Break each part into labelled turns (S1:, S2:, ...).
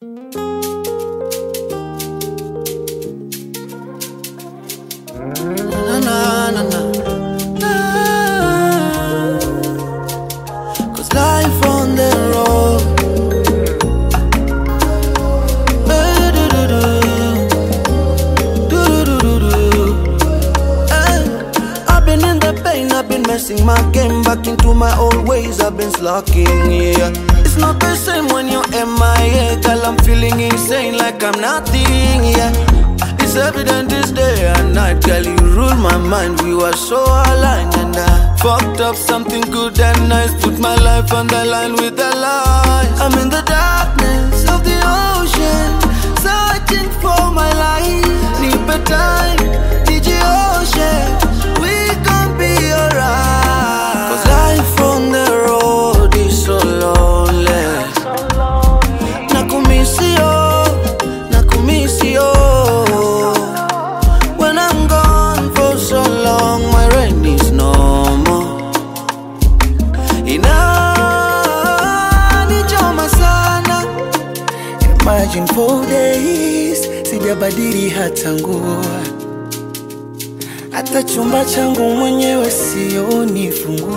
S1: Na na na na. Cause life on the road. I've been in the pain, I've been messing my game back into my old ways, I've been slacking, yeah. It's not the same when you're MIA, girl, I'm feeling insane like I'm nothing, yeah. It's evident this day and night, girl, you rule my mind, we were so aligned. And I fucked up something good and nice, put my life on the line with the lies. I'm in the darkness of the ocean, searching for my life. Need better time, need your ocean, we gon' be alright. Cause life on the road is so lonely. Nakumisio, nakumisio. When I'm gone for so long, my rain is no more. Inanichoma sana.
S2: Imagine 4 days sijabadili hata nguo, hata chumba changu mwenyewe sioni funguo.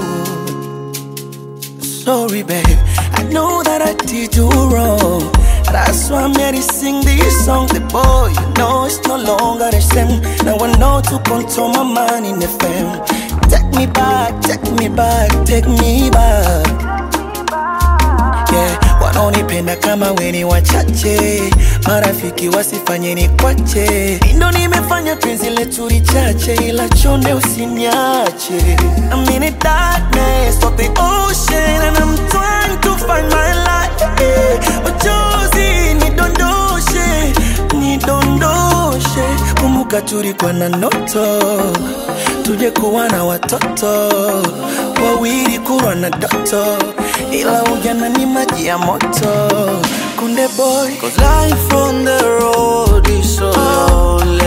S2: Sorry babe, I know that I did you wrong. That's why I'm here to sing this song. The boy, you know it's no longer the same. Now I know to control my mind in the fame. Take me back, take me back, take me back. Yeah, wanaonipenda kama weni wachache, marafiki wasifanye ni kwache. Ndo nimefanya penzi letu lichache, ila chonde usiniache. I'm in the darkness of the ocean and I'm trying to find my light, yeah. Machozi nidondoshe, nidondoshe. Kumbuka tulikuwa na ndoto, tuje kuwa na watoto wawili, kuwa na doto, ila ujana ni maji ya moto. Kunde boy,
S1: cause life on the road is so lonely.